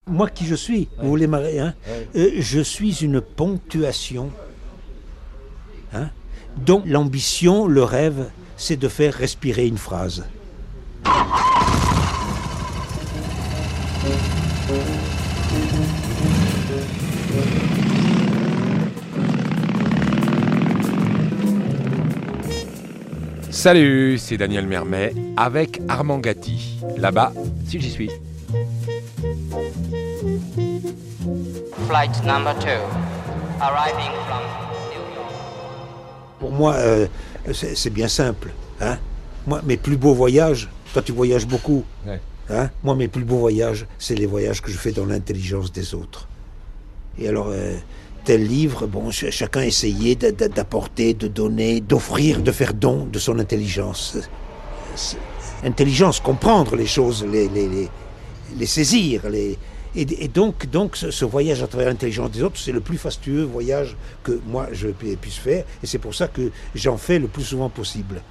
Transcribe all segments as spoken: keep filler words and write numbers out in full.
Moi qui je suis, ouais. Vous voulez m'arrêter, hein ouais. euh, Je suis une ponctuation, hein, dont l'ambition, le rêve, c'est de faire respirer une phrase. Salut, c'est Daniel Mermet avec Armand Gatti. Là-bas, si j'y suis. Flight number two, arriving from New York. Pour moi, euh, c'est, c'est bien simple. Hein. Moi, mes plus beaux voyages, toi tu voyages beaucoup. Ouais. Hein. Moi, mes plus beaux voyages, c'est les voyages que je fais dans l'intelligence des autres. Et alors, euh, tel livre, bon, ch- chacun essayait d- d- d'apporter, de donner, d'offrir, de faire don de son intelligence. C'est, intelligence, comprendre les choses, les, les, les, les saisir, les... Et, et donc, donc ce, ce voyage à travers l'intelligence des autres, c'est le plus fastueux voyage que moi je puisse faire, et c'est pour ça que j'en fais le plus souvent possible.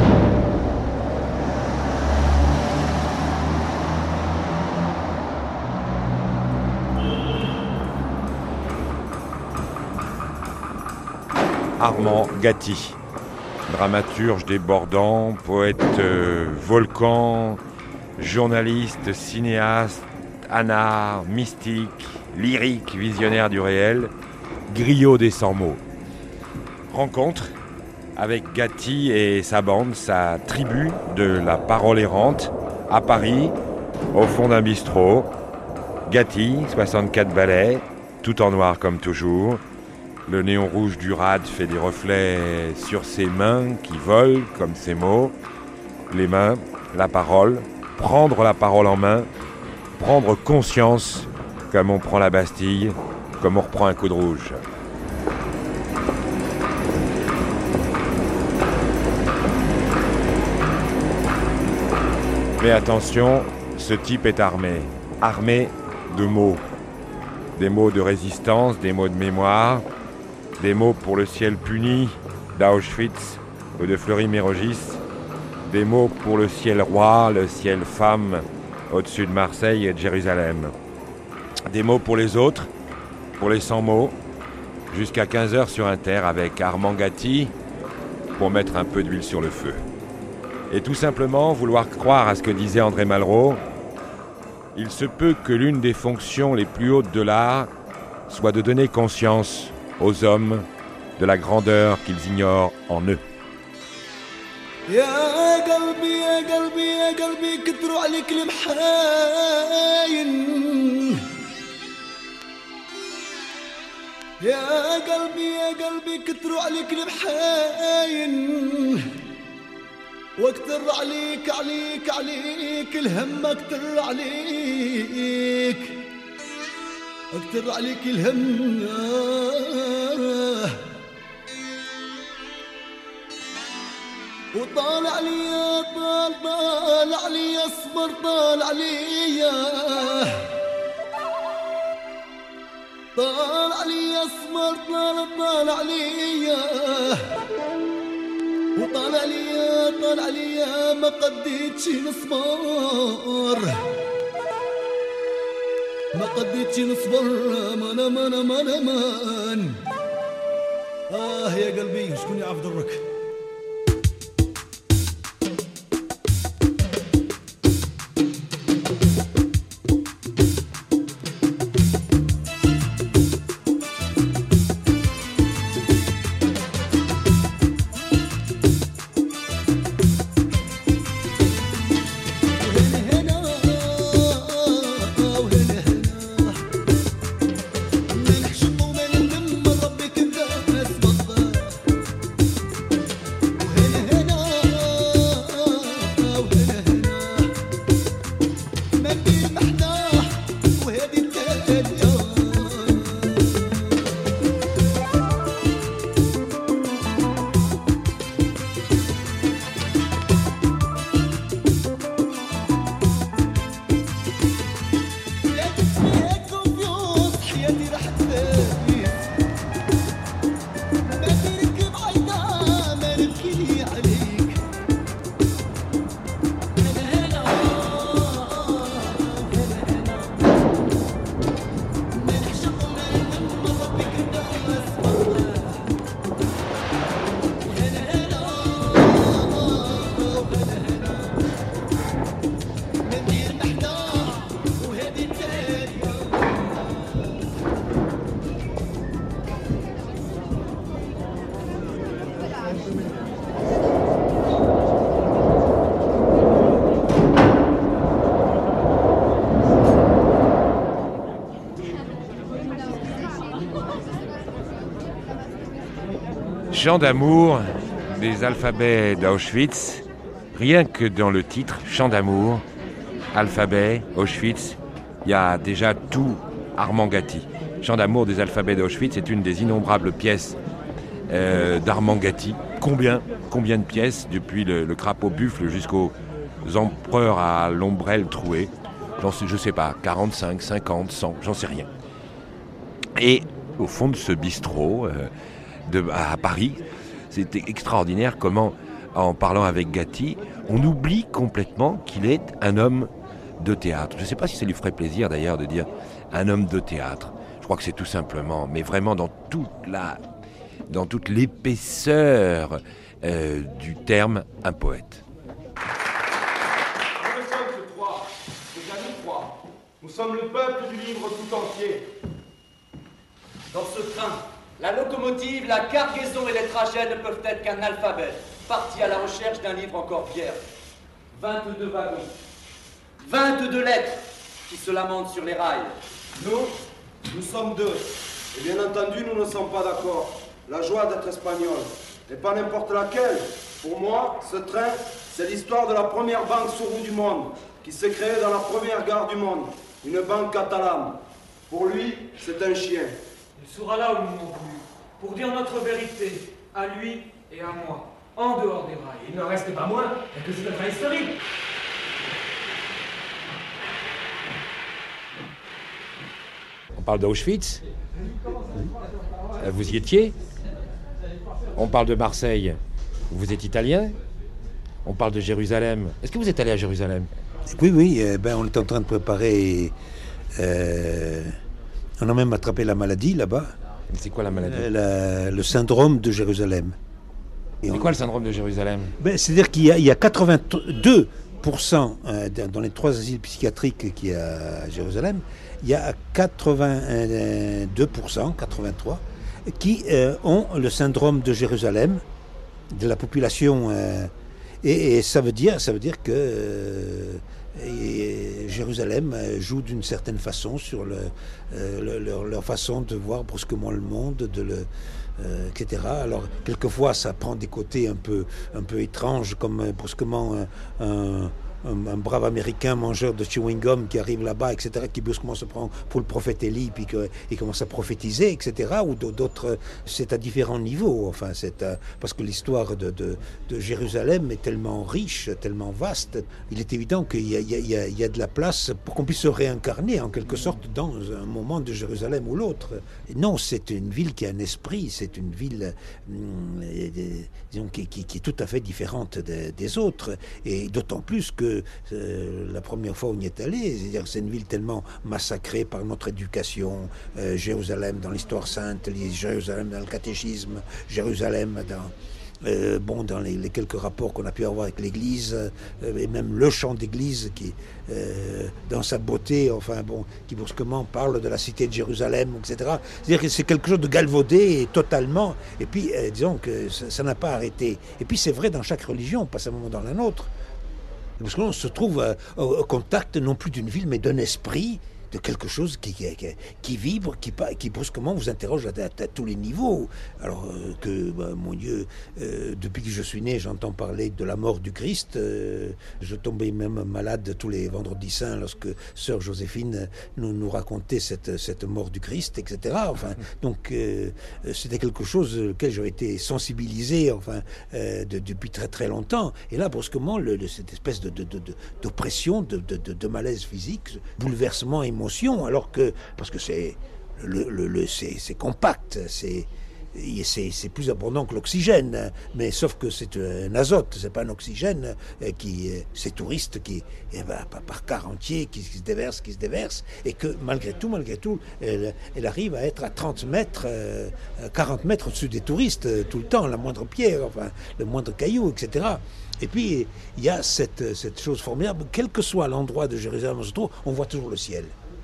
Armand Gatti, dramaturge débordant, poète euh, volcan, journaliste, cinéaste, anard, mystique, lyrique, visionnaire du réel, griot des cent mots. Rencontre avec Gatti et sa bande, sa tribu de la parole errante, à Paris, au fond d'un bistrot. Gatti, soixante-quatre ballets, tout en noir comme toujours. Le néon rouge du rad fait des reflets sur ses mains qui volent comme ses mots. Les mains, la parole, prendre la parole en main, prendre conscience, comme on prend la Bastille, comme on reprend un coup de rouge. Mais attention, ce type est armé, armé de mots. Des mots de résistance, des mots de mémoire, des mots pour le ciel puni d'Auschwitz ou de Fleury-Mérogis, des mots pour le ciel roi, le ciel femme, au-dessus de Marseille et de Jérusalem. Des mots pour les autres, pour les cent mots, jusqu'à quinze heures sur Inter avec Armand Gatti, pour mettre un peu d'huile sur le feu. Et tout simplement vouloir croire à ce que disait André Malraux, il se peut que l'une des fonctions les plus hautes de l'art soit de donner conscience aux hommes de la grandeur qu'ils ignorent en eux. يا قلبي يا قلبي يا قلبي كتروا عليك المحاين يا قلبي يا قلبي كتروا عليك المحاين واكتر عليك عليك عليك الهم اكتر عليك اكتر عليك الهم وطالع لي طال طالع لي اصبر طالع لي طالع لي اصبر طالع طالع لي وطالع لي طالع لي ما قديتش نصبر ما قديتش نصبر من من من من اه يا قلبي شكون يعرف ضرك Chant d'amour des alphabets d'Auschwitz. Rien que dans le titre, Chant d'amour, alphabet, Auschwitz, il y a déjà tout Armand Gatti. Chant d'amour des alphabets d'Auschwitz est une des innombrables pièces euh, d'Armand Gatti. Combien, combien de pièces, depuis le, le crapaud buffle jusqu'aux empereurs à l'ombrelle trouée? J'en sais, je sais pas, quarante-cinq, cinquante, cent, j'en sais rien. Et au fond de ce bistrot euh, de, à Paris, c'était extraordinaire comment, en parlant avec Gatti, on oublie complètement qu'il est un homme de théâtre. Je ne sais pas si ça lui ferait plaisir d'ailleurs de dire un homme de théâtre. Je crois que c'est tout simplement, mais vraiment dans toute la, dans toute l'épaisseur euh, du terme, un poète. Nous sommes le peuple du livre tout entier. Dans ce train, la locomotive, la cargaison et les trajets ne peuvent être qu'un alphabet, parti à la recherche d'un livre encore vierge. vingt-deux wagons, vingt-deux lettres qui se lamentent sur les rails. Nous, nous sommes deux. Et bien entendu, nous ne sommes pas d'accord. La joie d'être espagnol, et pas n'importe laquelle. Pour moi, ce train, c'est l'histoire de la première banque sur roue du monde, qui s'est créée dans la première gare du monde. Une banque catalane. Pour lui, c'est un chien. Il sera là où nous m'ont voulu, pour dire notre vérité, à lui et à moi, en dehors des rails. Il n'en reste pas moins que c'est un train historique. On parle d'Auschwitz. Vous y étiez. On parle de Marseille. Vous êtes italien. On parle de Jérusalem. Est-ce que vous êtes allé à Jérusalem ? Oui, oui, euh, ben, on est en train de préparer... Euh, on a même attrapé la maladie là-bas. C'est quoi la maladie ? euh, la, Le syndrome de Jérusalem. Et c'est on... quoi le syndrome de Jérusalem ? ben, C'est-à-dire qu'il y a, il y a quatre-vingt-deux pour cent euh, dans les trois asiles psychiatriques qu'il y a à Jérusalem, il y a quatre-vingt-deux pour cent, quatre-vingt-trois pour cent qui euh, ont le syndrome de Jérusalem, de la population... Euh, Et, et ça veut dire, ça veut dire que euh, Jérusalem joue d'une certaine façon sur le, euh, le, leur, leur façon de voir brusquement le monde, de le, euh, et cetera. Alors quelquefois ça prend des côtés un peu, un peu étranges, comme euh, brusquement un, un Un, un brave américain mangeur de chewing-gum qui arrive là-bas, et cetera, qui brusquement se prend pour le prophète Élie, puis qu'il commence à prophétiser, et cetera, ou d'autres, c'est à différents niveaux, enfin, c'est à, parce que l'histoire de, de, de Jérusalem est tellement riche, tellement vaste, il est évident qu'il y a, il y a, il y a de la place pour qu'on puisse se réincarner, en quelque sorte, dans un moment de Jérusalem ou l'autre. Non, c'est une ville qui a un esprit, c'est une ville, hum, disons, qui, qui, qui est tout à fait différente de, des autres, et d'autant plus que Euh, la première fois où on y est allé, c'est-à-dire que c'est une ville tellement massacrée par notre éducation, euh, Jérusalem dans l'histoire sainte, Jérusalem dans le catéchisme, Jérusalem dans, euh, bon, dans les, les quelques rapports qu'on a pu avoir avec l'Église, euh, et même le chant d'Église qui, euh, dans sa beauté, enfin bon, qui brusquement parle de la cité de Jérusalem, et cetera. C'est-à-dire que c'est quelque chose de galvaudé totalement, et puis euh, disons que ça, ça n'a pas arrêté. Et puis c'est vrai dans chaque religion, pas seulement dans la nôtre. Parce qu'on se trouve euh, au, au contact non plus d'une ville, mais d'un esprit, de quelque chose qui, qui, qui vibre, qui, qui brusquement vous interroge à, à, à tous les niveaux. Alors euh, que, bah, mon Dieu, euh, depuis que je suis né, j'entends parler de la mort du Christ. Euh, je tombais même malade tous les vendredis saints lorsque sœur Joséphine nous, nous racontait cette, cette mort du Christ, et cetera. Enfin, donc euh, c'était quelque chose auquel j'avais été sensibilisé, enfin, euh, de, depuis très très longtemps. Et là, brusquement, le, le, cette espèce de, de, de, de, d'oppression, de, de, de, de malaise physique, bouleversement émotionnel, alors que, parce que c'est, le, le, le, c'est, c'est compact, c'est, c'est, c'est plus abondant que l'oxygène, mais sauf que c'est un azote, c'est pas un oxygène, qui, c'est touriste qui, eh ben, par quart entier, qui se déverse, qui se déverse, et que malgré tout, malgré tout, elle, elle arrive à être à trente mètres, quarante mètres au-dessus des touristes tout le temps, la moindre pierre, enfin, le moindre caillou, et cetera. Et puis, il y a cette, cette chose formidable, quel que soit l'endroit de Jérusalem où on se trouve, on voit toujours le ciel.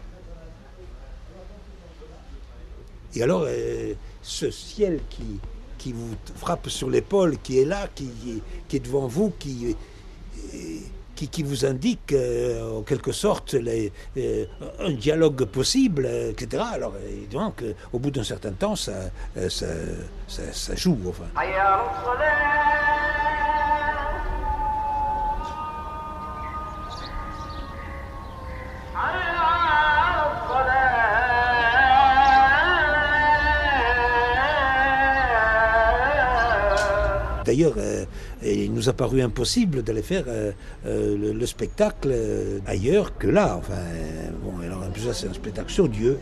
Et alors, euh, ce ciel qui, qui vous frappe sur l'épaule, qui est là, qui, qui est devant vous, qui, qui qui, qui vous indique euh, en quelque sorte les, euh, un dialogue possible, et cetera. Alors évidemment qu'au bout d'un certain temps, ça, ça, ça, ça joue. Enfin. D'ailleurs, euh, il nous a paru impossible d'aller faire euh, euh, le, le spectacle euh, ailleurs que là. Enfin, euh, bon, alors en plus, là, c'est un spectacle sur Dieu.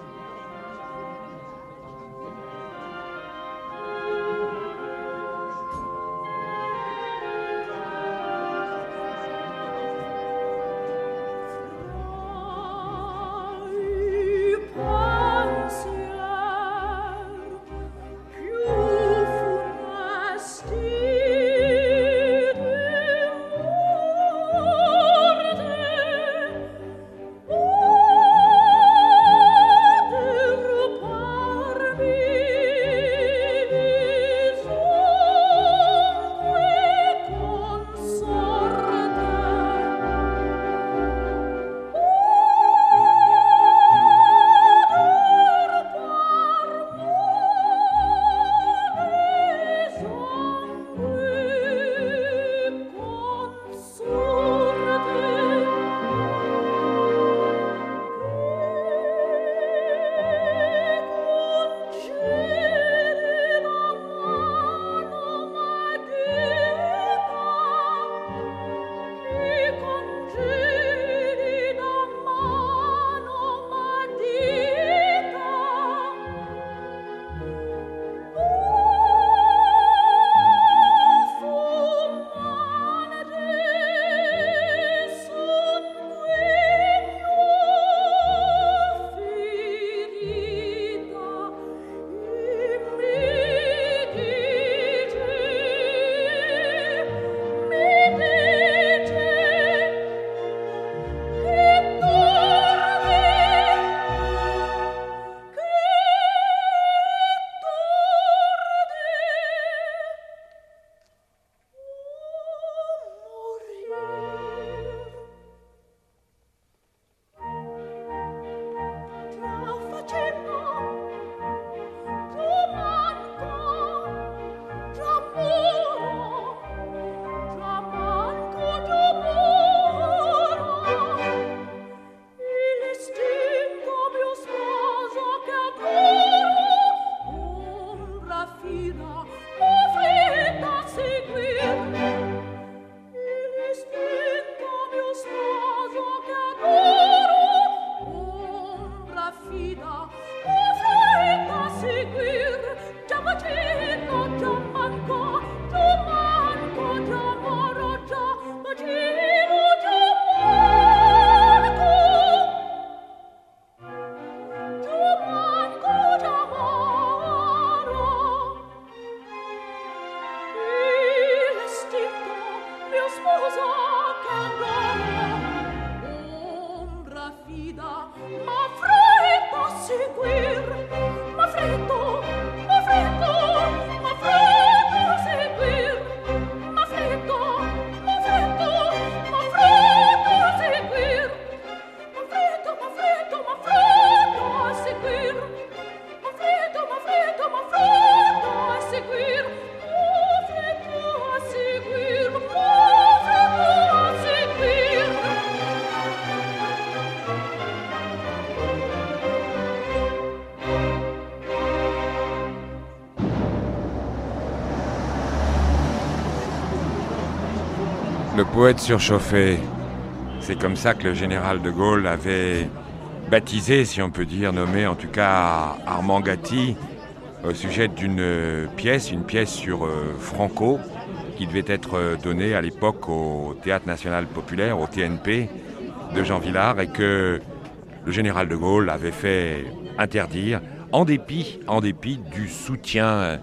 Le poète surchauffé, c'est comme ça que le général de Gaulle avait baptisé, si on peut dire, nommé en tout cas Armand Gatti, au sujet d'une pièce, une pièce sur euh, Franco, qui devait être donnée à l'époque au Théâtre National Populaire, au T N P, de Jean Vilar, et que le général de Gaulle avait fait interdire, en dépit, en dépit du soutien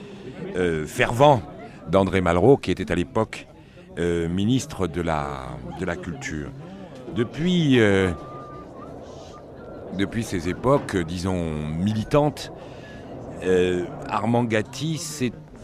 euh, fervent d'André Malraux, qui était à l'époque Euh, ministre de la, de la Culture. Depuis, euh, depuis ces époques, disons, militantes, euh, Armand Gatti s'est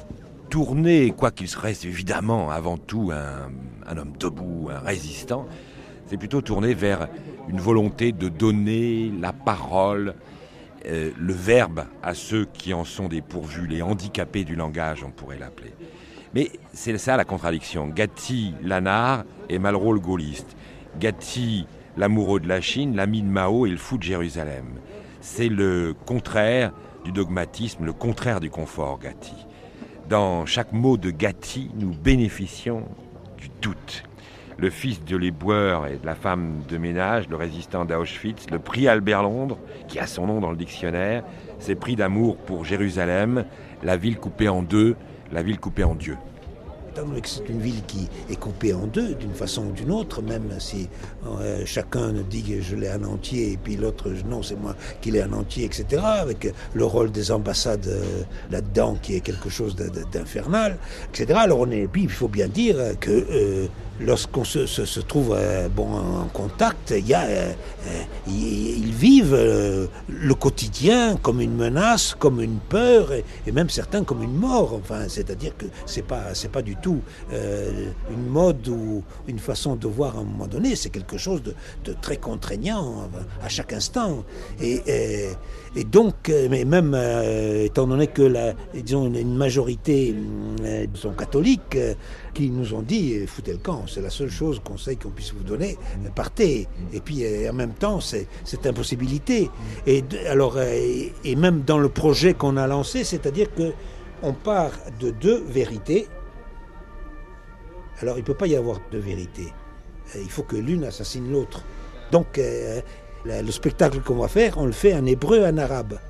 tourner, quoi qu'il reste évidemment avant tout un, un homme debout, un résistant, c'est plutôt tourné vers une volonté de donner la parole, euh, le verbe à ceux qui en sont dépourvus, les handicapés du langage, on pourrait l'appeler. Mais c'est ça la contradiction. Gatti, l'anard, et Malraux, le gaulliste. Gatti, l'amoureux de la Chine, l'ami de Mao et le fou de Jérusalem. C'est le contraire du dogmatisme, le contraire du confort, Gatti. Dans chaque mot de Gatti, nous bénéficions du doute. Le fils de l'éboueur et de la femme de ménage, le résistant d'Auschwitz, le prix Albert Londres, qui a son nom dans le dictionnaire, c'est prix d'amour pour Jérusalem, la ville coupée en deux, la ville coupée en Dieu. Étant donné que c'est une ville qui est coupée en deux, d'une façon ou d'une autre, même si euh, chacun dit que je l'ai en entier, et puis l'autre, non, c'est moi qui l'ai en entier, et cetera, avec le rôle des ambassades euh, là-dedans, qui est quelque chose de, de, d'infernal, et cetera. Alors, on est, puis il faut bien dire que euh, lorsqu'on se, se, se trouve euh, bon, en contact, il y a, euh, euh, ils, ils vivent euh, le quotidien comme une menace, comme une peur, et, et même certains comme une mort. Enfin, c'est-à-dire que c'est pas, c'est pas du tout euh, une mode ou une façon de voir à un moment donné. C'est quelque chose de, de très contraignant à chaque instant. Et, et, et donc, mais même euh, étant donné que la, disons, une, une majorité euh, sont catholiques, euh, qui nous ont dit foutez le camp, c'est la seule chose, conseil qu'on puisse vous donner, partez. Et puis en même temps, c'est cette impossibilité. Et alors, et, et même dans le projet qu'on a lancé, c'est-à-dire que on part de deux vérités. Alors il ne peut pas y avoir deux vérités. Il faut que l'une assassine l'autre. Donc euh, le spectacle qu'on va faire, on le fait en hébreu et en arabe.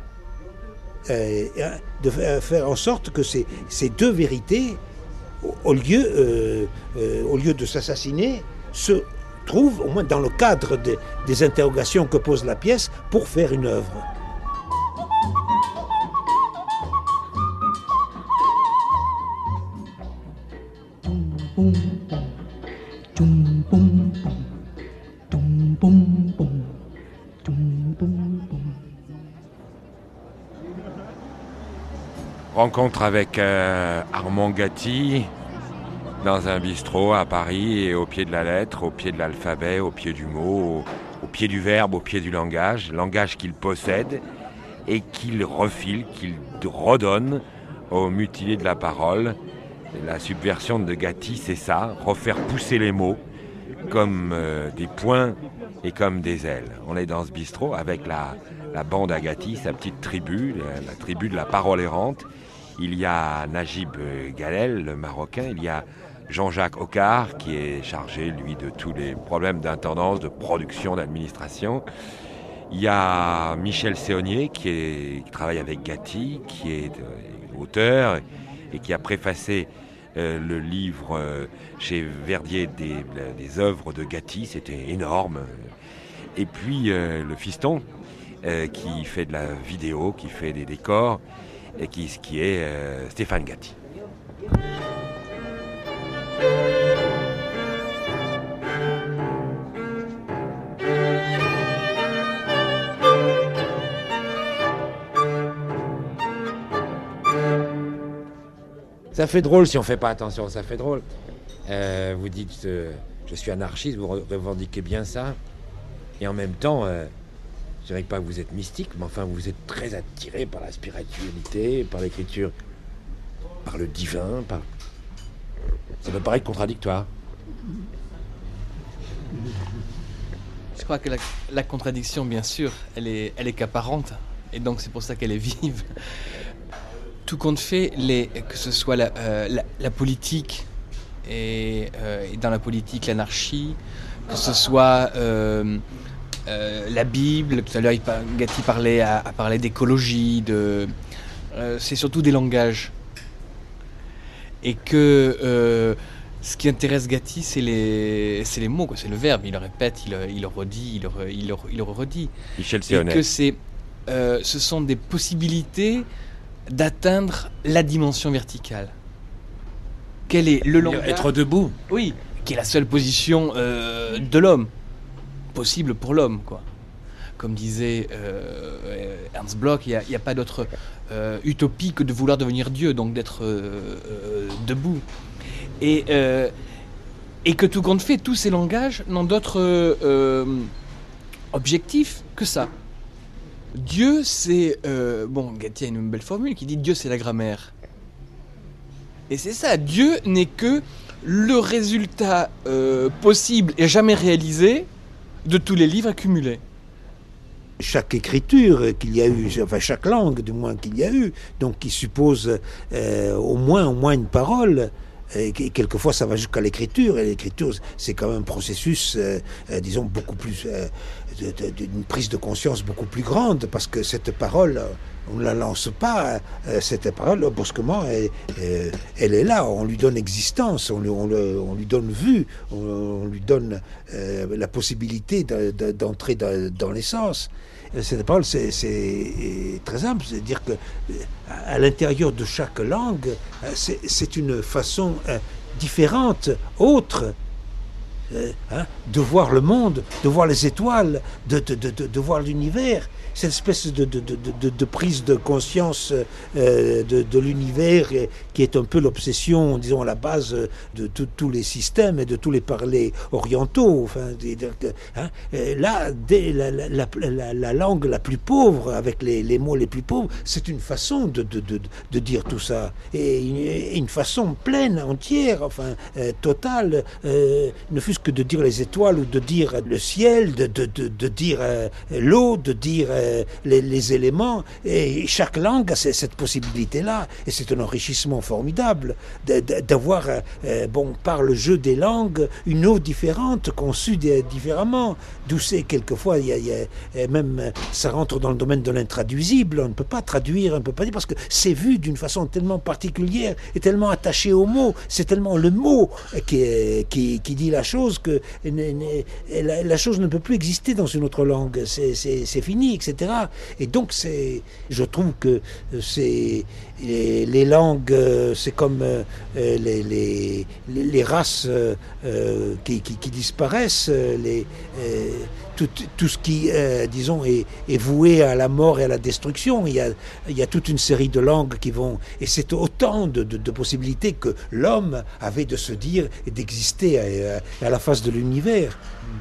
Euh, de faire en sorte que ces, ces deux vérités, au lieu, euh, euh, au lieu de s'assassiner, se trouvent, au moins dans le cadre de, des interrogations que pose la pièce, pour faire une œuvre. Rencontre avec euh, Armand Gatti dans un bistrot à Paris, et au pied de la lettre, au pied de l'alphabet, au pied du mot, au, au pied du verbe, au pied du langage, langage qu'il possède et qu'il refile, qu'il redonne aux mutilés de la parole. La subversion de Gatti, c'est ça, refaire pousser les mots comme euh, des poings et comme des ailes. On est dans ce bistrot avec la, la bande à Gatti, sa petite tribu, la, la tribu de la parole errante. Il y a Najib Galel, le Marocain, il y a Jean-Jacques Ocar, qui est chargé, lui, de tous les problèmes d'intendance, de production, d'administration. Il y a Michel Séonier, qui, est, qui travaille avec Gatti, qui est euh, auteur et qui a préfacé euh, le livre euh, chez Verdier des, des œuvres de Gatti. C'était énorme. Et puis euh, le fiston, euh, qui fait de la vidéo, qui fait des décors, et qui, qui est euh, Stéphane Gatti. Ça fait drôle si on ne fait pas attention, ça fait drôle. Euh, vous dites, euh, je suis anarchiste, vous revendiquez bien ça. Et en même temps, euh, je dirais pas que vous êtes mystique, mais enfin vous êtes très attiré par la spiritualité, par l'écriture, par le divin, par... Ça peut paraître contradictoire. Je crois que la, la contradiction, bien sûr, elle est, elle est qu'apparente, et donc c'est pour ça qu'elle est vive. Tout compte fait, les, que ce soit la, euh, la, la politique, et, euh, et dans la politique l'anarchie, que ce soit euh, euh, la Bible, tout à l'heure Gatti parlait, a, a parlé d'écologie, de, euh, c'est surtout des langages. Et que euh, ce qui intéresse Gatti, c'est les, c'est les mots, quoi. C'est le verbe. Il le répète, il, il le redit, il le, il le, il le redit. Michel Séonet. Et que c'est, euh, ce sont des possibilités d'atteindre la dimension verticale. Quel est le langage ? Être debout. Oui, qui est la seule position euh, de l'homme, possible pour l'homme, quoi. comme disait euh, Ernst Bloch, il n'y a, a pas d'autre euh, utopie que de vouloir devenir Dieu, donc d'être euh, euh, debout. Et, euh, et que tout compte fait, tous ces langages n'ont d'autre euh, objectif que ça. Dieu, c'est... Euh, bon, Gatti a une belle formule qui dit « Dieu, c'est la grammaire ». Et c'est ça, Dieu n'est que le résultat euh, possible et jamais réalisé de tous les livres accumulés. Chaque écriture qu'il y a eu, enfin chaque langue du moins qu'il y a eu, donc qui suppose euh, au moins au moins une parole, et quelquefois ça va jusqu'à l'écriture, et l'écriture c'est quand même un processus, euh, euh, disons, beaucoup plus, euh, d'une prise de conscience beaucoup plus grande, parce que cette parole, on ne la lance pas, euh, cette parole, brusquement, elle, euh, elle est là, on lui donne existence, on, on, on lui donne vue, on, on lui donne euh, la possibilité de, de, d'entrer dans, dans l'essence. Cette parole, c'est, c'est très simple, c'est-à-dire que à l'intérieur de chaque langue, c'est, c'est une façon euh, différente, autre, euh, hein, de voir le monde, de voir les étoiles, de, de, de, de, de voir l'univers. Cette espèce de, de, de, de, de prise de conscience euh, de, de l'univers qui est un peu l'obsession, disons, à la base de tous les systèmes et de tous les parlers orientaux. Enfin, hein, là, dès la, la, la, la langue la plus pauvre, avec les, les mots les plus pauvres, c'est une façon de, de, de, de dire tout ça. Et une, une façon pleine, entière, enfin, euh, totale, euh, ne fût-ce que de dire les étoiles ou de dire le ciel, de, de, de, de dire euh, l'eau, de dire euh, Les, les éléments, et chaque langue a cette possibilité-là, et c'est un enrichissement formidable de, de, d'avoir, euh, bon, par le jeu des langues, une eau différente, conçue différemment, d'où c'est quelquefois, il y a, il y a, même, ça rentre dans le domaine de l'intraduisible, on ne peut pas traduire, on ne peut pas dire, parce que c'est vu d'une façon tellement particulière, et tellement attaché au mot, c'est tellement le mot qui, qui, qui dit la chose, que la, la chose ne peut plus exister dans une autre langue, c'est, c'est, c'est fini, et cetera. Et donc, c'est, je trouve que c'est, les, les langues, c'est comme euh, les, les, les races euh, qui, qui, qui disparaissent, les, euh, tout, tout ce qui, euh, disons, est, est voué à la mort et à la destruction. Il y a, il y a toute une série de langues qui vont... Et c'est autant de, de, de possibilités que l'homme avait de se dire et d'exister à, à la face de l'univers.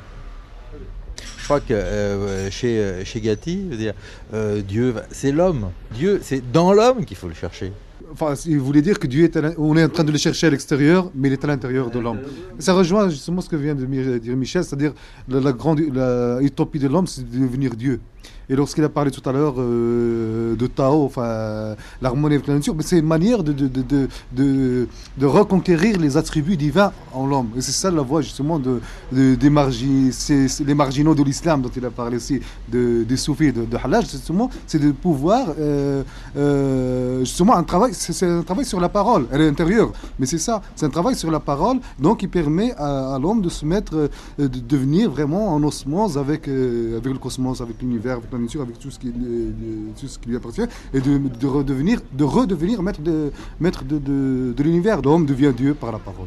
Je crois que euh, chez, chez Gatti, je veux dire, euh, Dieu, c'est l'homme. Dieu, c'est dans l'homme qu'il faut le chercher. Enfin, il voulait dire que Dieu est, à on est en train de le chercher à l'extérieur, mais il est à l'intérieur de l'homme. Ça rejoint justement ce que vient de dire Michel, c'est-à-dire la, la grande la utopie de l'homme, c'est de devenir Dieu. Et lorsqu'il a parlé tout à l'heure euh, de Tao, enfin, l'harmonie avec la nature, c'est une manière de, de, de, de, de reconquérir les attributs divins en l'homme. Et c'est ça la voie justement de, de, des margi, c'est, c'est les marginaux de l'islam dont il a parlé aussi, de, des soufis, de, de Hallaj, justement, c'est de pouvoir, euh, euh, justement, un travail, c'est, c'est un travail sur la parole, elle est intérieure, mais c'est ça, c'est un travail sur la parole, donc qui permet à, à l'homme de se mettre, euh, de devenir vraiment en osmose avec, euh, avec le cosmos, avec l'univers, avec la nature, avec tout ce qui, de, tout ce qui lui appartient, et de, de redevenir, de redevenir maître de, maître de, de, de l'univers. L'homme devient Dieu par la parole.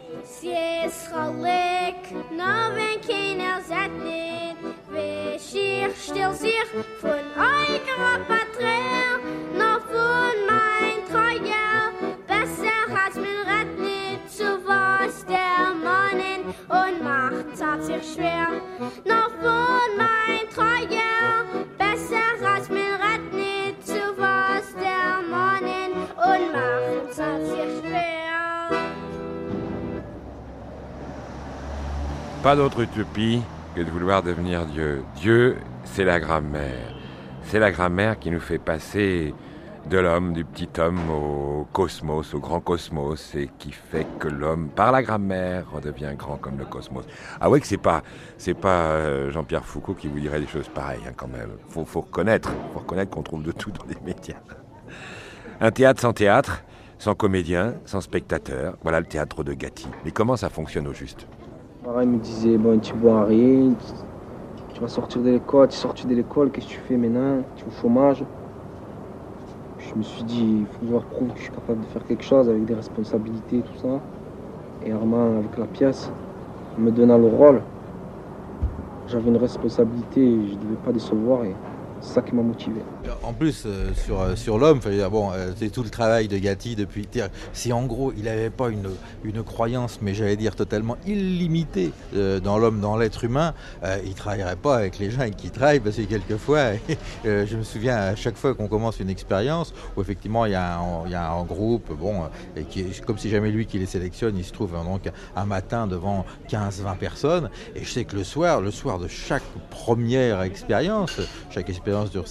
Pas d'autre utopie que de vouloir devenir Dieu. Dieu, c'est la grammaire. C'est la grammaire qui nous fait passer de l'homme, du petit homme, au cosmos, au grand cosmos, et qui fait que l'homme, par la grammaire, redevient grand comme le cosmos. Ah ouais, que c'est pas, c'est pas euh, Jean-Pierre Foucault qui vous dirait des choses pareilles, hein, quand même. Faut, faut reconnaître, faut reconnaître qu'on trouve de tout dans les médias. Un théâtre sans théâtre, sans comédien, sans spectateur. Voilà le théâtre de Gatti. Mais comment ça fonctionne au juste? Pareil, il me disait, bon, tu bois rien, tu vas sortir de l'école, tu es sorti de l'école, qu'est-ce que tu fais maintenant? Tu es au chômage. Je me suis dit, il faut que je leur prouve que je suis capable de faire quelque chose avec des responsabilités, tout ça. Et Armand, avec la pièce, en me donnant le rôle, J'avais une responsabilité et je ne devais pas décevoir et c'est ça qui m'a motivé. En plus, euh, sur, euh, sur l'homme, bon, euh, c'est tout le travail de Gatti depuis. Si en gros, il n'avait pas une, une croyance, mais j'allais dire totalement illimitée euh, dans l'homme, dans l'être humain, euh, il ne travaillerait pas avec les gens avec qui il travaille, parce que quelquefois, euh, je me souviens à chaque fois qu'on commence une expérience, où effectivement il y a un, il y a un groupe, bon, et qui est, comme c'est jamais lui qui les sélectionne, il se trouve hein, donc un matin devant quinze vingt personnes, et je sais que le soir, le soir de chaque première expérience, chaque expérience dure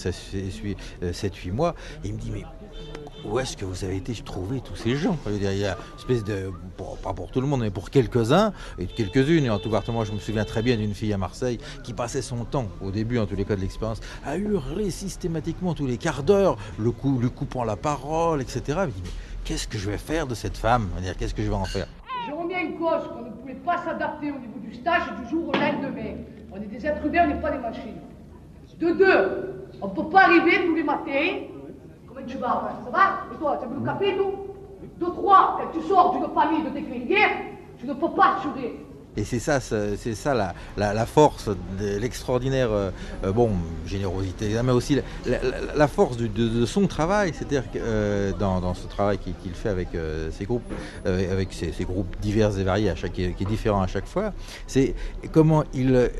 sept huit mois, et il me dit mais où est-ce que vous avez été trouver tous ces gens? Il y a une espèce de, bon, pas pour tout le monde, mais pour quelques-uns et quelques-unes. Et en tout cas, moi, je me souviens très bien d'une fille à Marseille qui passait son temps, au début, en tous les cas de l'expérience, à hurler systématiquement tous les quarts d'heure, le coup, lui coupant la parole, et cetera. Je me dis, mais qu'est-ce que je vais faire de cette femme? Qu'est-ce que je vais en faire? Je remets en cause qu'on ne pouvait pas s'adapter au niveau du stage du jour au lendemain. On est des êtres humains, on n'est pas des machines. De deux, on ne peut pas arriver tous les matins. Comment tu vas? Ça va? Et toi, tu as bu le café, nous? De trois, quand tu sors d'une famille de déclingués, tu ne peux pas assurer. Et c'est ça, c'est ça la, la, la force, de l'extraordinaire, euh, bon, générosité, mais aussi la, la, la force de, de, de son travail, c'est-à-dire que euh, dans, dans ce travail qu'il, qu'il fait avec euh, ses groupes, euh, avec ses, ses groupes divers et variés, à chaque, qui est différent à chaque fois, c'est comment il,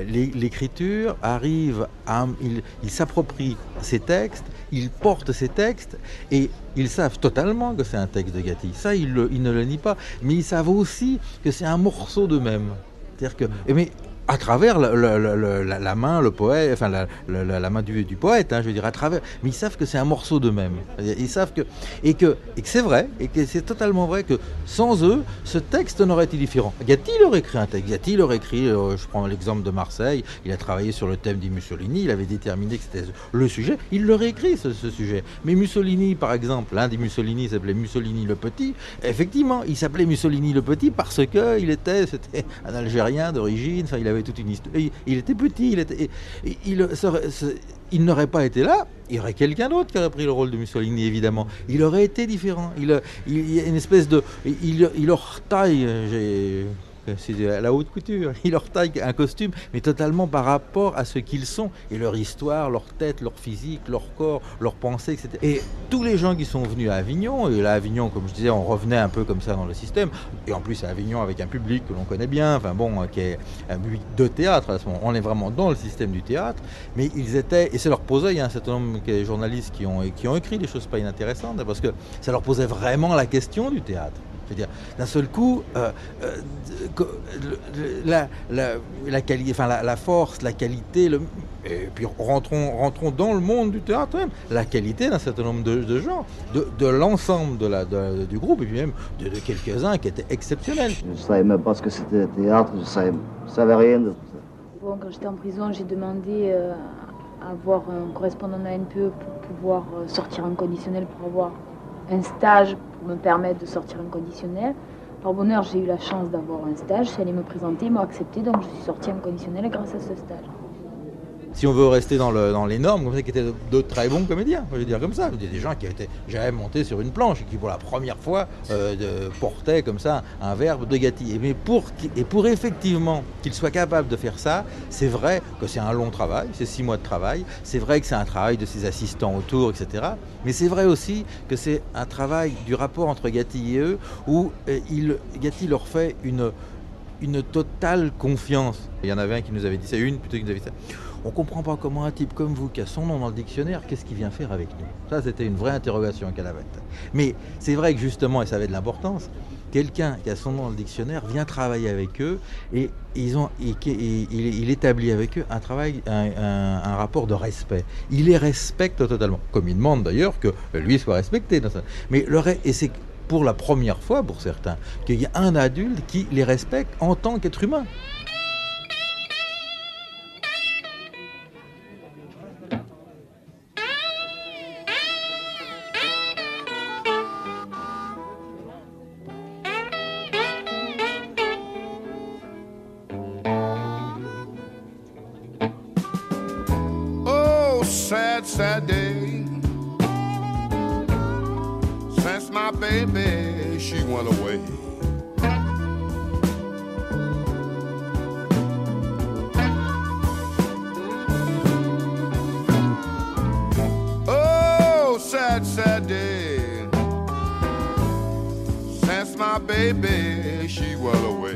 l'écriture arrive à, il, il s'approprie ses textes, il porte ses textes et ils savent totalement que c'est un texte de Gatti. Ça, ils, le, ils ne le nient pas. Mais ils savent aussi que c'est un morceau d'eux-mêmes. C'est-à-dire que... Mais à travers le, le, le, la, la main, le poète, enfin la, la, la main du, du poète, hein, je veux dire, à travers. Mais ils savent que c'est un morceau d'eux-mêmes. Ils savent que et que et que c'est vrai et que c'est totalement vrai que sans eux, ce texte n'aurait été différent. Gatti il aurait écrit un texte. Gatti il aurait écrit. Euh, je prends l'exemple de Marseille. Il a travaillé sur le thème du Mussolini. Il avait déterminé que c'était le sujet. Il l'aurait écrit ce, ce sujet. Mais Mussolini, par exemple, l'un des Mussolini s'appelait Mussolini le Petit. Effectivement, il s'appelait Mussolini le Petit parce que il était, c'était un Algérien d'origine. Enfin, il avait toute une histoire. Il était petit, il, était, il, il, serait, il n'aurait pas été là, il y aurait quelqu'un d'autre qui aurait pris le rôle de Mussolini, évidemment. Il aurait été différent. Il, il, il y a une espèce de... Il, il leur taille... J'ai, c'est à la haute couture. Il leur taille un costume, mais totalement par rapport à ce qu'ils sont, et leur histoire, leur tête, leur physique, leur corps, leurs pensées, et cetera. Et tous les gens qui sont venus à Avignon, et là, Avignon, comme je disais, on revenait un peu comme ça dans le système, et en plus à Avignon avec un public que l'on connaît bien, enfin bon, qui est un public de théâtre, à ce moment, on est vraiment dans le système du théâtre, mais ils étaient, et ça leur posait, il y a un certain nombre de journalistes qui ont, qui ont écrit des choses pas inintéressantes, parce que ça leur posait vraiment la question du théâtre. C'est-à-dire, d'un seul coup, euh, euh, la, la, la, quali- enfin, la, la force, la qualité, le, et puis rentrons, rentrons dans le monde du théâtre même, la qualité d'un certain nombre de, de gens, de, de l'ensemble de la, de, du groupe, et puis même de, de quelques-uns qui étaient exceptionnels. Je ne savais même pas ce que c'était le théâtre, je ne savais, je savais rien de tout ça. Bon, quand j'étais en prison, j'ai demandé euh, à avoir un correspondant de la N P E pour pouvoir euh, sortir en conditionnel, pour avoir un stage pour me permettre de sortir en conditionnel. Par bonheur, j'ai eu la chance d'avoir un stage. Je suis allée me présenter, ils m'ont accepté, donc je suis sortie en conditionnel grâce à ce stage. Si on veut rester dans, le, dans les normes, comme ça, qui étaient d'autres très bons comédiens, je veux dire comme ça. Il y a des gens qui étaient jamais montés sur une planche et qui, pour la première fois, euh, de, portaient comme ça un verbe de Gatti. Et, mais pour, et pour effectivement qu'ils soient capables de faire ça, c'est vrai que c'est un long travail, c'est six mois de travail, c'est vrai que c'est un travail de ses assistants autour, et cetera. Mais c'est vrai aussi que c'est un travail du rapport entre Gatti et eux, où euh, il, Gatti leur fait une, une totale confiance. Il y en avait un qui nous avait dit ça, une plutôt qui nous avait dit ça. On ne comprend pas comment un type comme vous, qui a son nom dans le dictionnaire, qu'est-ce qu'il vient faire avec nous? Ça, c'était une vraie interrogation qu'elle avait. Mais c'est vrai que justement, et ça avait de l'importance, quelqu'un qui a son nom dans le dictionnaire vient travailler avec eux et, ils ont, et, et, et il établit avec eux un travail, un, un, un rapport de respect. Il les respecte totalement, comme il demande d'ailleurs que lui soit respecté. Dans ça. Mais le, et c'est pour la première fois, pour certains, qu'il y a un adulte qui les respecte en tant qu'être humain. Sad, sad day since my baby, she went away. sad, sad day since my baby, she well away.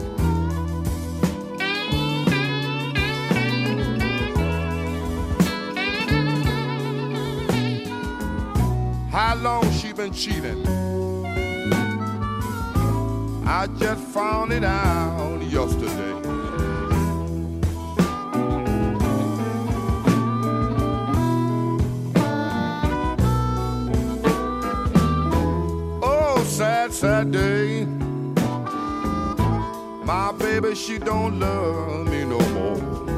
How long she been cheating? I just found it out yesterday. Oh, sad, sad day. My baby, she don't love me no more.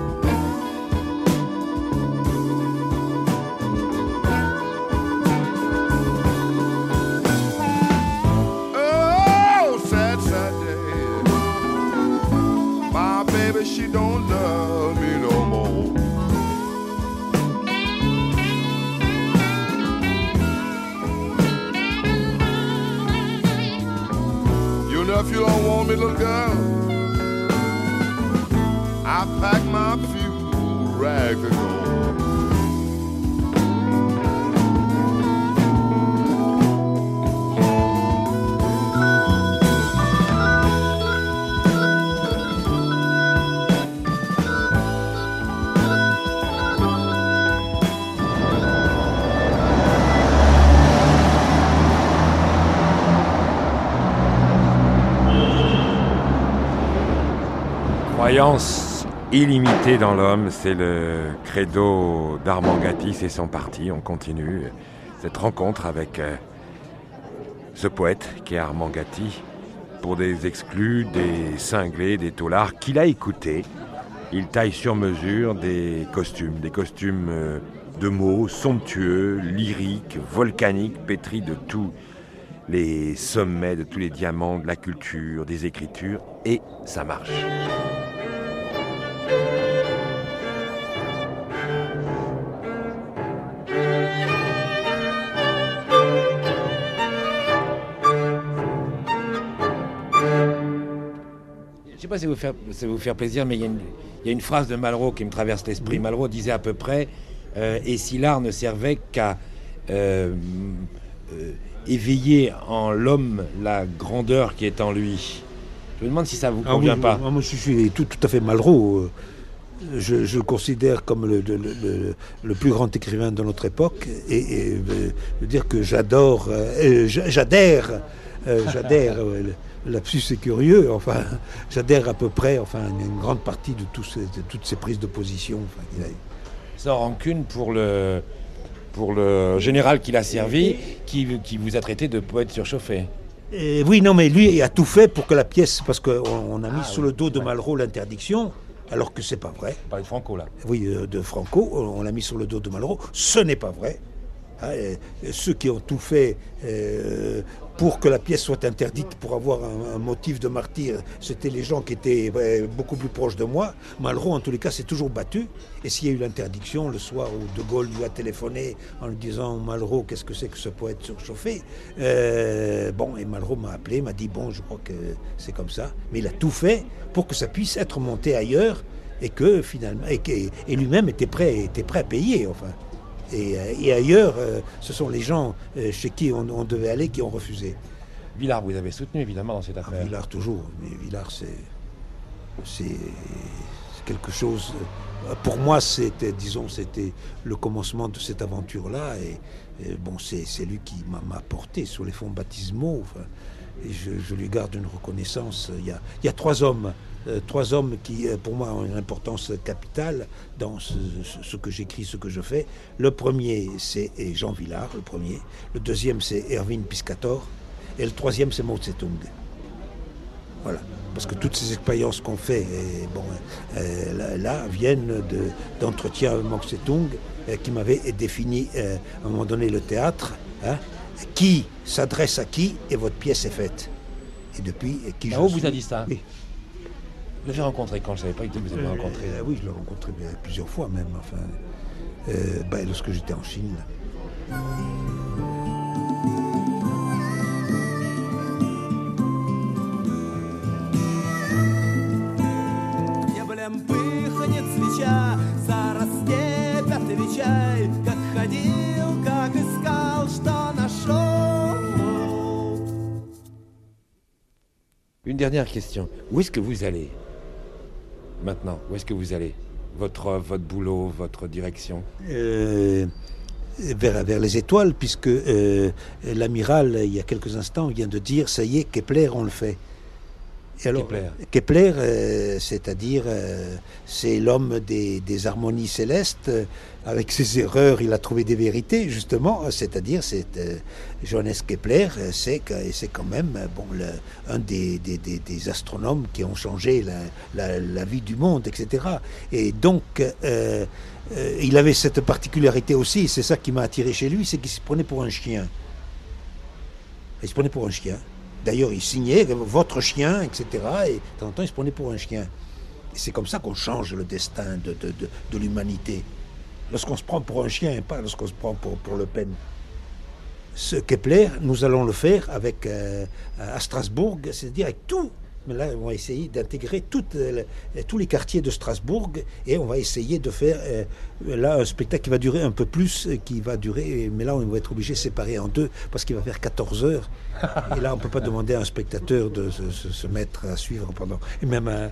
She don't love me no more. You know if you don't want me, little girl, I pack my few rags and go. Croyance illimitée dans l'homme, c'est le credo d'Armand Gatti, c'est son parti. On continue cette rencontre avec euh, ce poète qui est Armand Gatti, pour des exclus, des cinglés, des taulards, qu'il a écoutés. Il taille sur mesure des costumes, des costumes euh, de mots somptueux, lyriques, volcaniques, pétris de tous les sommets, de tous les diamants, de la culture, des écritures, et ça marche. Je ne sais pas si vous faire, ça va vous faire plaisir, mais il y, y a une phrase de Malraux qui me traverse l'esprit. Malraux disait à peu près euh, « Et si l'art ne servait qu'à euh, euh, éveiller en l'homme la grandeur qui est en lui ». Je me demande si ça ne vous convient ah oui, pas. Moi, je suis tout, tout à fait Malraux. Je, je le considère comme le, le, le, le plus grand écrivain de notre époque. Et, et euh, je veux dire que j'adore, euh, j'adhère, euh, j'adhère. euh, Lapsus c'est curieux, enfin, j'adhère à peu près, enfin, une grande partie de, tous ces, de toutes ces prises de position. Enfin, il a... Sans rancune pour le, pour le général qu'il a servi, qui, qui vous a traité de poète surchauffé. Et oui, non, mais lui a tout fait pour que la pièce, parce qu'on on a mis ah, sous oui, le dos de ouais. Malraux l'interdiction, alors que c'est pas vrai. Vous parlez de Franco, là. Oui, de Franco, on l'a mis sur le dos de Malraux, ce n'est pas vrai. Hein, ceux qui ont tout fait euh, pour que la pièce soit interdite, pour avoir un, un motif de martyr, c'était les gens qui étaient ouais, beaucoup plus proches de moi. Malraux, en tous les cas, s'est toujours battu. Et s'il y a eu l'interdiction, le soir où De Gaulle lui a téléphoné en lui disant « Malraux, qu'est-ce que c'est que ce poète surchauffé ?» euh, Bon, et Malraux m'a appelé, m'a dit « Bon, je crois que c'est comme ça. » Mais il a tout fait pour que ça puisse être monté ailleurs et que finalement, et, et lui-même était prêt, était prêt à payer, enfin. Et, et ailleurs, euh, ce sont les gens euh, chez qui on, on devait aller qui ont refusé. Villard, vous avez soutenu évidemment dans cette affaire. Ah, Villard toujours, mais Villard c'est, c'est, c'est quelque chose. Euh, pour moi, c'était, disons, c'était le commencement de cette aventure-là. Et, et bon, c'est, c'est lui qui m'a, m'a porté sur les fonds baptismaux. Enfin, et je, je lui garde une reconnaissance. Il y a, il y a trois hommes. Euh, trois hommes qui, euh, pour moi, ont une importance capitale dans ce, ce, ce que j'écris, ce que je fais. Le premier, c'est Jean Villard, le premier. Le deuxième, c'est Erwin Piscator. Et le troisième, c'est Mao Tse-tung. Voilà. Parce que toutes ces expériences qu'on fait, et, bon, euh, là, là, viennent de, d'entretiens avec Mao Tse-tung, euh, qui m'avait défini, euh, à un moment donné, le théâtre. Hein, qui s'adresse à qui, et votre pièce est faite. Et depuis, et qui Mao je vous suis. a dit ça? Oui. Vous l'avez rencontré quand? Je ne savais pas que vous avez euh, rencontré. Euh, oui, je l'ai rencontré plusieurs fois même, enfin, euh, ben, lorsque j'étais en Chine. Как ходил, как искал, dernière question. Où est-ce que vous allez maintenant? Où est-ce que vous allez? Votre, votre boulot, votre direction? euh, vers, vers les étoiles, puisque euh, l'amiral, il y a quelques instants, vient de dire, ça y est, Kepler, on le fait. Et alors, Kepler, Kepler euh, c'est-à-dire, euh, c'est l'homme des, des harmonies célestes. Avec ses erreurs, il a trouvé des vérités, justement. C'est-à-dire, c'est euh, Johannes Kepler, c'est, c'est quand même bon, le, un des, des, des, des astronomes qui ont changé la, la, la vie du monde, et cetera. Et donc, euh, euh, il avait cette particularité aussi, c'est ça qui m'a attiré chez lui, c'est qu'il se prenait pour un chien. Il se prenait pour un chien. D'ailleurs, il signait « votre chien », et cetera. Et de temps en temps, il se prenait pour un chien. Et c'est comme ça qu'on change le destin de, de, de, de l'humanité. Lorsqu'on se prend pour un chien, et pas lorsqu'on se prend pour, pour Le Pen. Ce Kepler, nous allons le faire avec, euh, à Strasbourg, c'est-à-dire avec tout. Mais là, on va essayer d'intégrer toutes, euh, tous les quartiers de Strasbourg et on va essayer de faire euh, là un spectacle qui va durer un peu plus, qui va durer, mais là on va être obligé de séparer en deux parce qu'il va faire quatorze heures. Et là on ne peut pas demander à un spectateur de se, se, se mettre à suivre pendant, et même à,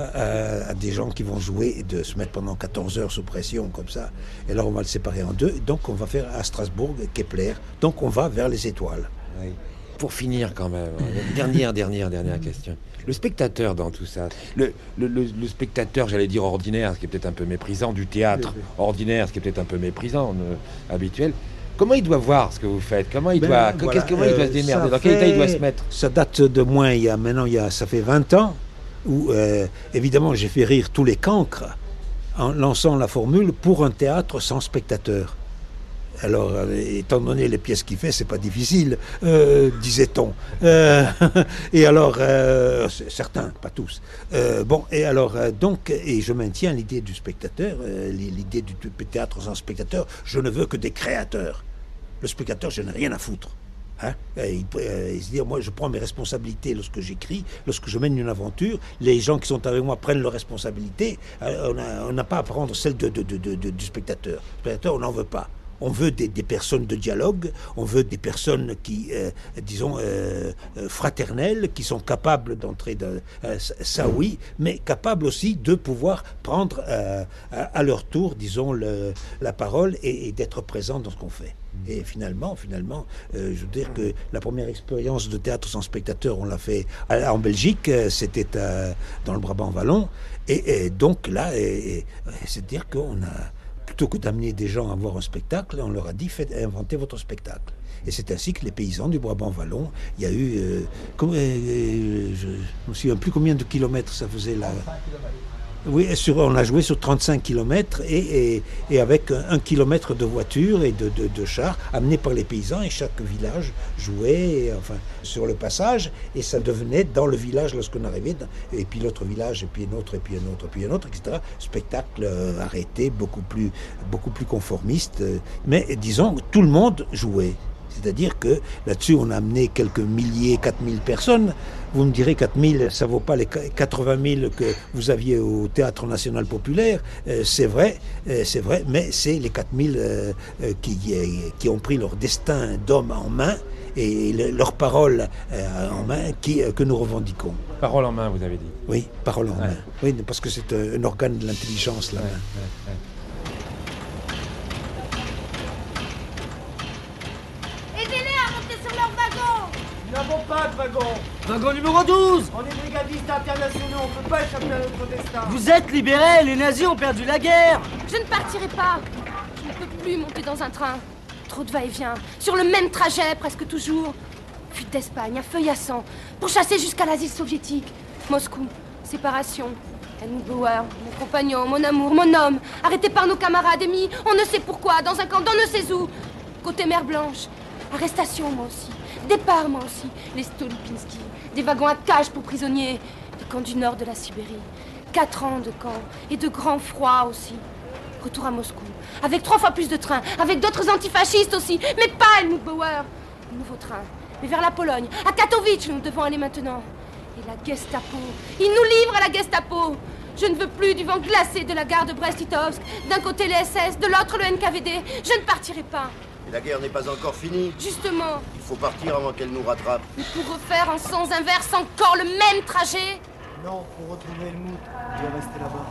à, à des gens qui vont jouer de se mettre pendant quatorze heures sous pression comme ça. Et là on va le séparer en deux. Donc on va faire à Strasbourg, Kepler. Donc on va vers les étoiles. Oui. Pour finir quand même, dernière, dernière, dernière question. Le spectateur dans tout ça, le, le, le, le spectateur, j'allais dire ordinaire, ce qui est peut-être un peu méprisant, du théâtre ordinaire, ce qui est peut-être un peu méprisant, euh, habituel, comment il doit voir ce que vous faites? Comment il, ben, doit, voilà, qu'est-ce, comment euh, il doit se démerder? Dans quel état il doit se mettre? Ça date de moins, il y a, maintenant, il y a, ça fait vingt ans, où euh, évidemment j'ai fait rire tous les cancres en lançant la formule pour un théâtre sans spectateur. Alors, euh, étant donné les pièces qu'il fait, c'est pas difficile, euh, disait-on. Euh, et alors, euh, certains, pas tous. Euh, bon, et alors, euh, donc, et je maintiens l'idée du spectateur, euh, l'idée du théâtre sans spectateur. Je ne veux que des créateurs. Le spectateur, je n'ai rien à foutre. Hein? Il, euh, il se dit, moi, je prends mes responsabilités lorsque j'écris, lorsque je mène une aventure. Les gens qui sont avec moi prennent leurs responsabilités. Euh, on n'a pas à prendre celle de, de, de, de, de, du spectateur. Le spectateur, on n'en veut pas. On veut des, des personnes de dialogue, on veut des personnes qui, euh, disons, euh, fraternelles, qui sont capables d'entrer dans... Euh, ça oui, mais capables aussi de pouvoir prendre euh, à, à leur tour, disons, le, la parole et, et d'être présents dans ce qu'on fait. Et finalement, finalement, euh, je veux dire que la première expérience de théâtre sans spectateur, on l'a fait à, en Belgique, c'était euh, dans le Brabant wallon, et, et donc là, et, et, c'est-à-dire qu'on a... Plutôt que d'amener des gens à voir un spectacle, on leur a dit, faites, inventez votre spectacle. Et c'est ainsi que les paysans du Brabant wallon, il y a eu, euh, comme, euh, je ne me souviens plus combien de kilomètres ça faisait là. Oui, sur, on a joué sur trente-cinq kilomètres et, et, et avec un, un kilomètre de voitures et de, de, de chars amenés par les paysans, et chaque village jouait et, enfin, sur le passage, et ça devenait dans le village lorsqu'on arrivait, et puis l'autre village, et puis un autre, et puis un autre, et puis un autre, et cetera. Spectacle euh, arrêté, beaucoup plus, beaucoup plus conformiste, euh, mais disons, tout le monde jouait. C'est-à-dire que là-dessus, on a amené quelques milliers, quatre mille personnes. Vous me direz, quatre mille, ça ne vaut pas les quatre-vingt mille que vous aviez au Théâtre National Populaire. Euh, c'est vrai, euh, c'est vrai, mais c'est les quatre mille euh, euh, qui, euh, qui ont pris leur destin d'homme en main et le, leur parole euh, en main qui, euh, que nous revendiquons. Parole en main, vous avez dit. Oui, parole en ouais. main. Oui, parce que c'est un, un organe de l'intelligence, la ouais, main. Ouais, ouais. Nous n'avons pas de wagon. Wagon numéro douze. On est brigadistes internationaux, on ne peut pas échapper à notre destin. Vous êtes libérés, les nazis ont perdu la guerre. Je ne partirai pas. Je ne peux plus monter dans un train. Trop de va-et-vient, sur le même trajet presque toujours. Fuite d'Espagne, à feuillasson, pour chasser jusqu'à l'asile soviétique. Moscou, séparation. Helmut Bauer, mon compagnon, mon amour, mon homme, arrêté par nos camarades et mis, on ne sait pourquoi, dans un camp, dans ne sais où. Côté mer Blanche, arrestation moi aussi. Départ, moi aussi, les Stolipinski, des wagons à cage pour prisonniers, des camps du nord de la Sibérie, quatre ans de camps et de grands froids aussi. Retour à Moscou, avec trois fois plus de trains, avec d'autres antifascistes aussi, mais pas Helmut Bauer. Nouveau train, mais vers la Pologne, à Katowice, nous devons aller maintenant. Et la Gestapo, ils nous livrent à la Gestapo. Je ne veux plus du vent glacé de la gare de Brest-Litovsk, d'un côté les S S, de l'autre le N K V D. Je ne partirai pas. Et la guerre n'est pas encore finie. Justement. Il faut partir avant qu'elle nous rattrape. Mais pour refaire en sens inverse encore le même trajet? Non, pour retrouver Helmut, je vais rester là-bas.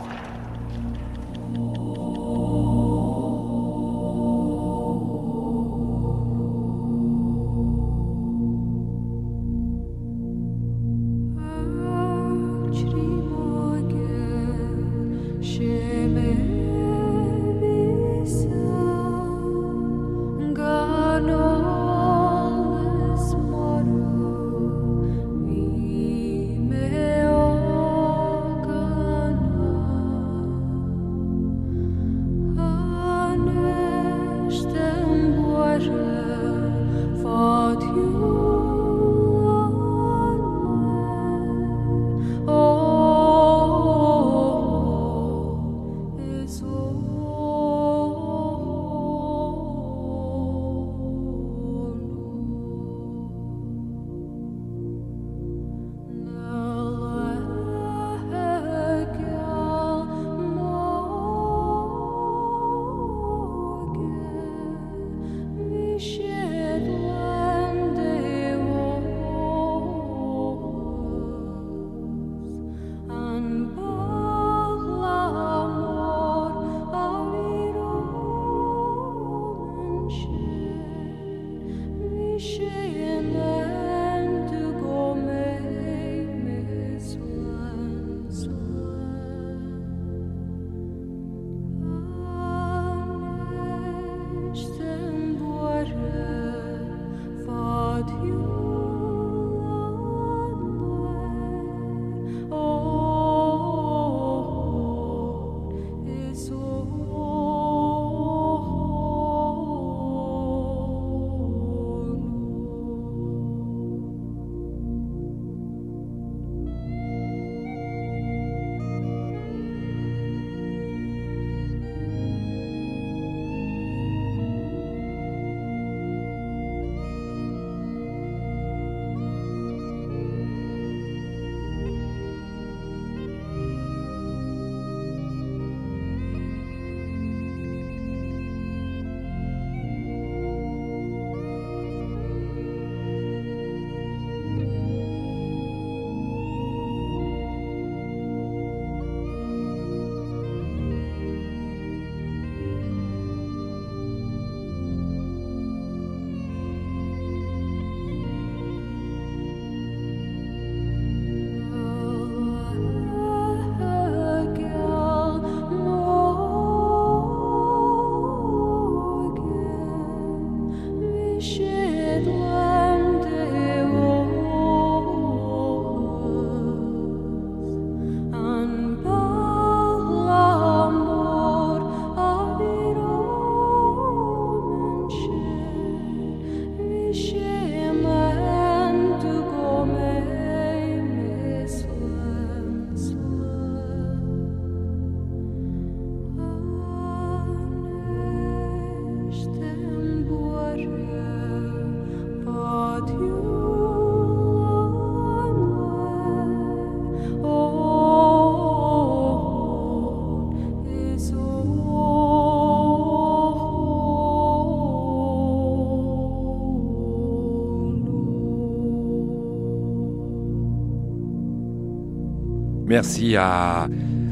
Merci à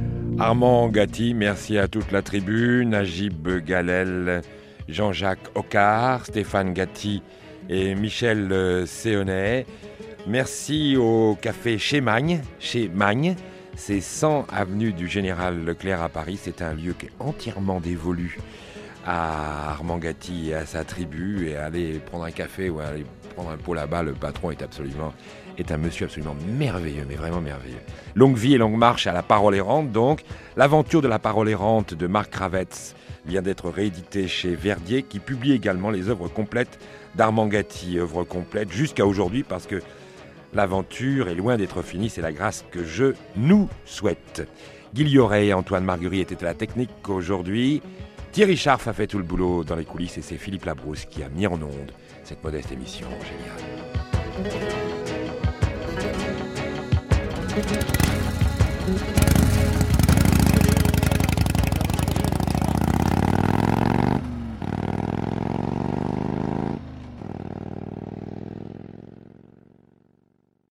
Armand Gatti, merci à toute la tribu, Najib Galel, Jean-Jacques Ocar, Stéphane Gatti et Michel Séonnet. Merci au café Chez Magne, chez Magne, c'est cent avenue du Général Leclerc à Paris. C'est un lieu qui est entièrement dévolu à Armand Gatti et à sa tribu. Et aller prendre un café ou aller prendre un pot là-bas, le patron est absolument... est un monsieur absolument merveilleux, mais vraiment merveilleux. Longue vie et longue marche à La Parole Errante, donc. L'aventure de La Parole Errante de Marc Kravetz vient d'être réédité chez Verdier, qui publie également les œuvres complètes d'Armand Gatti, œuvres complètes jusqu'à aujourd'hui, parce que l'aventure est loin d'être finie, c'est la grâce que je nous souhaite. Guy Lioret et Antoine Marguerite étaient à la technique aujourd'hui. Thierry Scharf a fait tout le boulot dans les coulisses et c'est Philippe Labrousse qui a mis en onde cette modeste émission géniale. Thank you.